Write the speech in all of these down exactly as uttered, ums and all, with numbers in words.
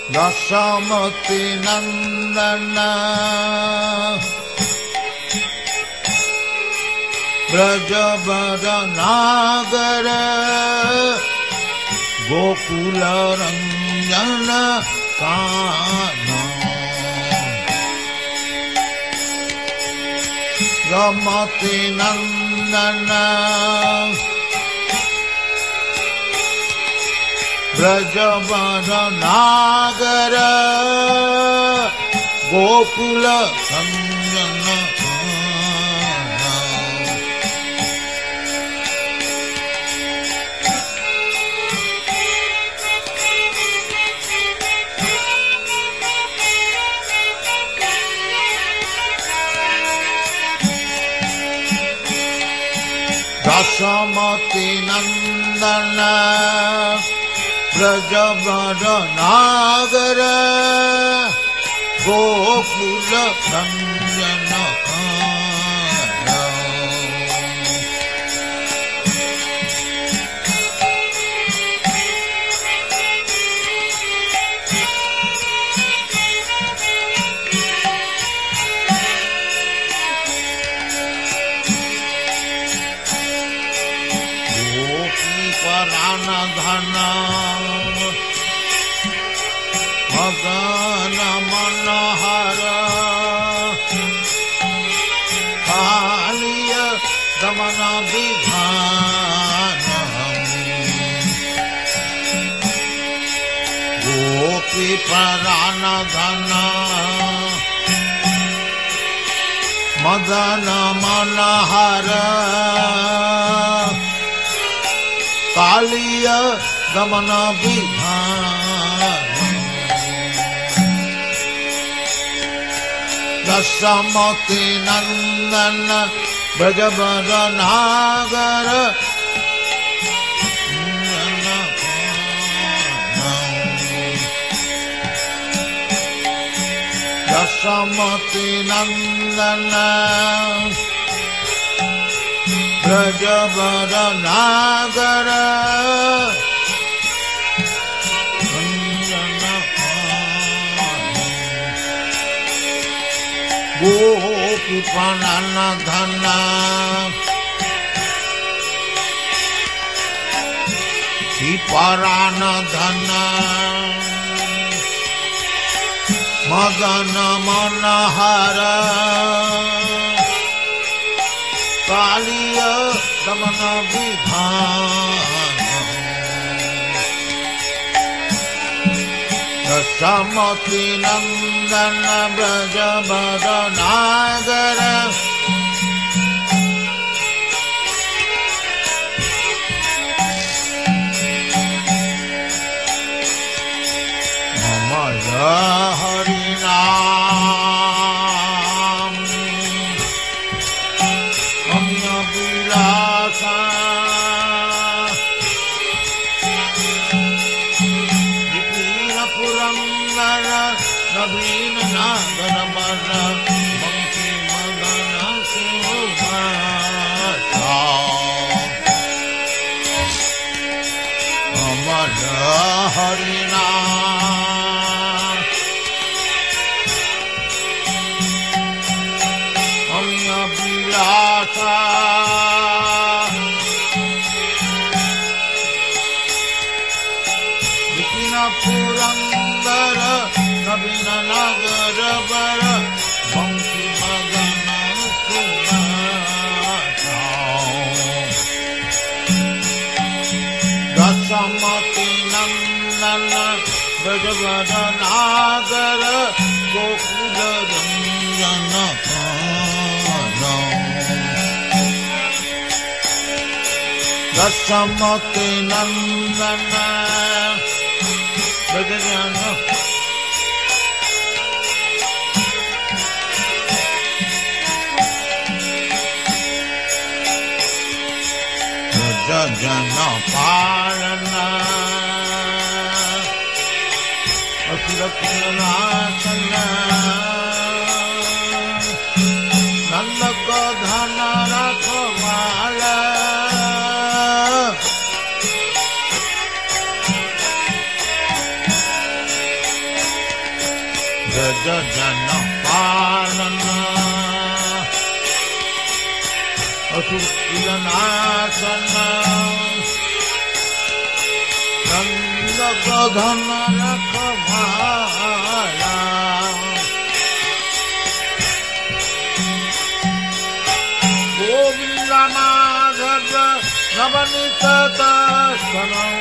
यशोमती नंदन ब्रजवर नागर गोकुल रंजन कान्हा यशोमती नंदन ब्रजवर नागर गोकुल रंजन यशोमती नंदन ब्रजवर नागर गोकुल रंजन कान्हा परान धन मगन मनोहर कालिय दमन विधान गोपी परान धन मदन मनोहर कालिय दमन विधान यशोमती नंदन ब्रजवर नागर यशोमती नंदन ब्रजवर नागर गोपी परान धन परान धन मदन मनोहर कालिय दमन विधान यशोमती नंदन ब्रजवर नागर मम हरि नाम विलासा विपिन पुरंदर नवीन नागर वर बंशी मदन सुभाषा अमर हरि नाम अम्य विलासा पुरंदर नवीन नागर वर बंशी मदन सुभाषा यशोमती नंदन ब्रजवर नागर गोकुल रंजन कान्हा यशोमती नंदन ब्रजवन ब्रजजन पालन असुर नाशन नंद को धन रखवाला ब्रज जन पालन असुर कुल नाशन नंद प्रधान रखवाला गोविंद माधव नवनीत दर्शनम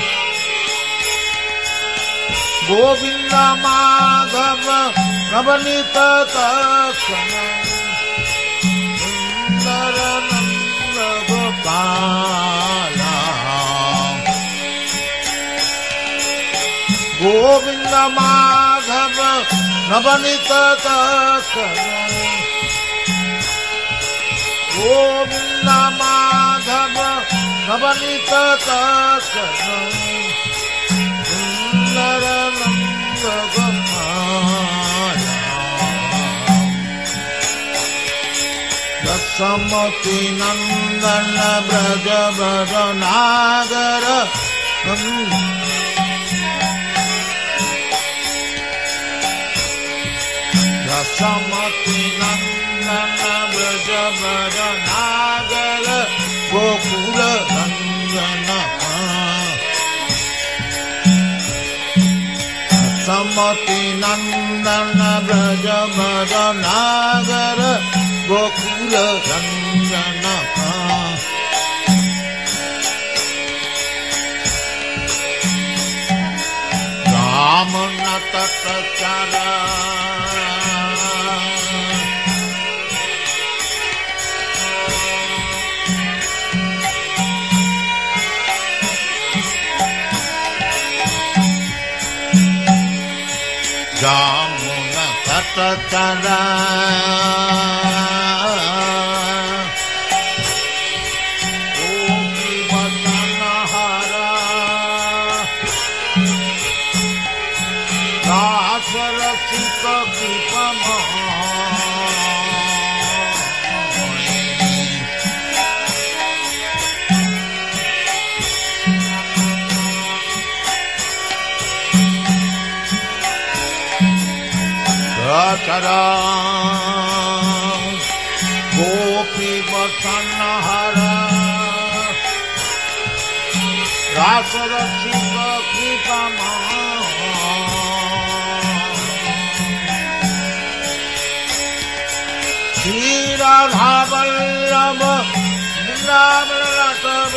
गोविंद माधव नवनीत दर्शनम सुंदर नंद गोपाला गोविंद माधव नवनीत दर्शनम गोविंद माधव नवनीत दर्शनम सुंदर नंद गोपाला दशमति नंदन ब्रज ब्रज नागर दशमति नंदन ब्रज ब्रज नागर गोकुल रंजन दशमति नंदन ब्रज ब्रज नागर गोकुल रंजन राम नटत चरा जामुन तट चरा गोपी वदन हरा रास रसिक कृपमय चरा गोपी वसन हरा रास रसिक कृपमय श्री राधा वल्लभ वृंदावन रटव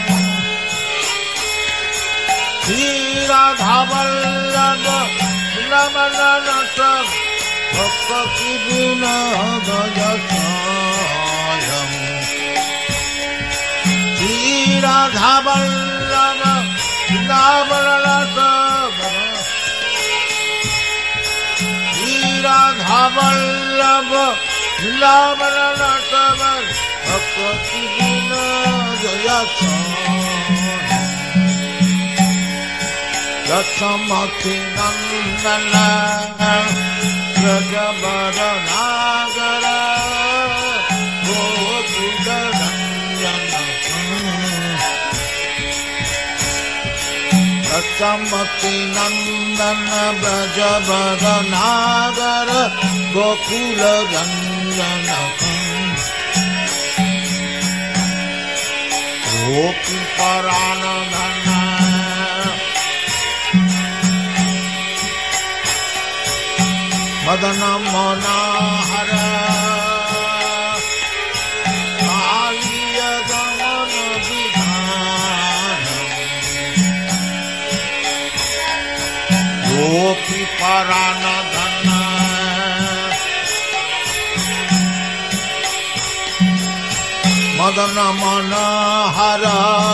श्री राधा वल्लभ वृंदावन रटव भक्ति विनोद जयम श्री राधा वल्लभ वृंदावन रटव श्री राधा वल्लभ वृंदावन रटव भक्ति विनोद दशमति नंदन ब्रज बर नागर गोकुल रंजन दशमति नंदन ब्रज बर नागर गोकुल रंजन गोपी परान धन मदन मनोहर कालिय गमन विधान गोपी परान धन मदन मनोहर